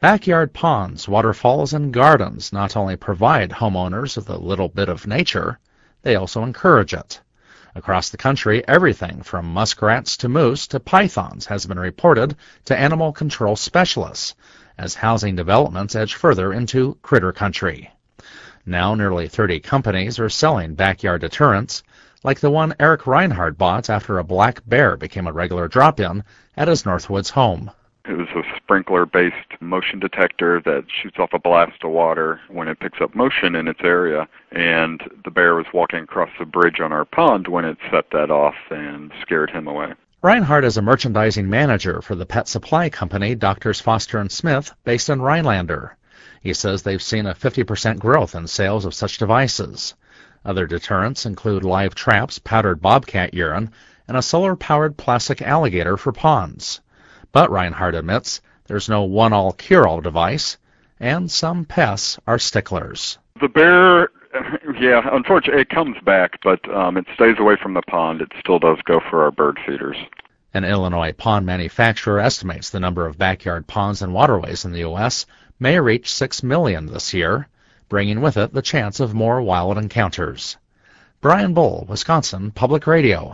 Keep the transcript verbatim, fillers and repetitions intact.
Backyard ponds, waterfalls, and gardens not only provide homeowners with a little bit of nature, they also encourage it. Across the country, everything from muskrats to moose to pythons has been reported to animal control specialists as housing developments edge further into critter country. Now nearly thirty companies are selling backyard deterrents, like the one Eric Reinhardt bought after a black bear became a regular drop-in at his Northwoods home. It was a sprinkler-based motion detector that shoots off a blast of water when it picks up motion in its area, and the bear was walking across the bridge on our pond when it set that off and scared him away. Reinhardt is a merchandising manager for the pet supply company Doctors Foster and Smith, based in Rhinelander. He says they've seen a fifty percent growth in sales of such devices. Other deterrents include live traps, powdered bobcat urine, and a solar-powered plastic alligator for ponds. But Reinhardt admits there's no one-all cure-all device, and some pests are sticklers. The bear, yeah, unfortunately, it comes back, but um, it stays away from the pond. It still does go for our bird feeders. An Illinois pond manufacturer estimates the number of backyard ponds and waterways in the U S may reach six million this year, bringing with it the chance of more wild encounters. Brian Bull, Wisconsin Public Radio.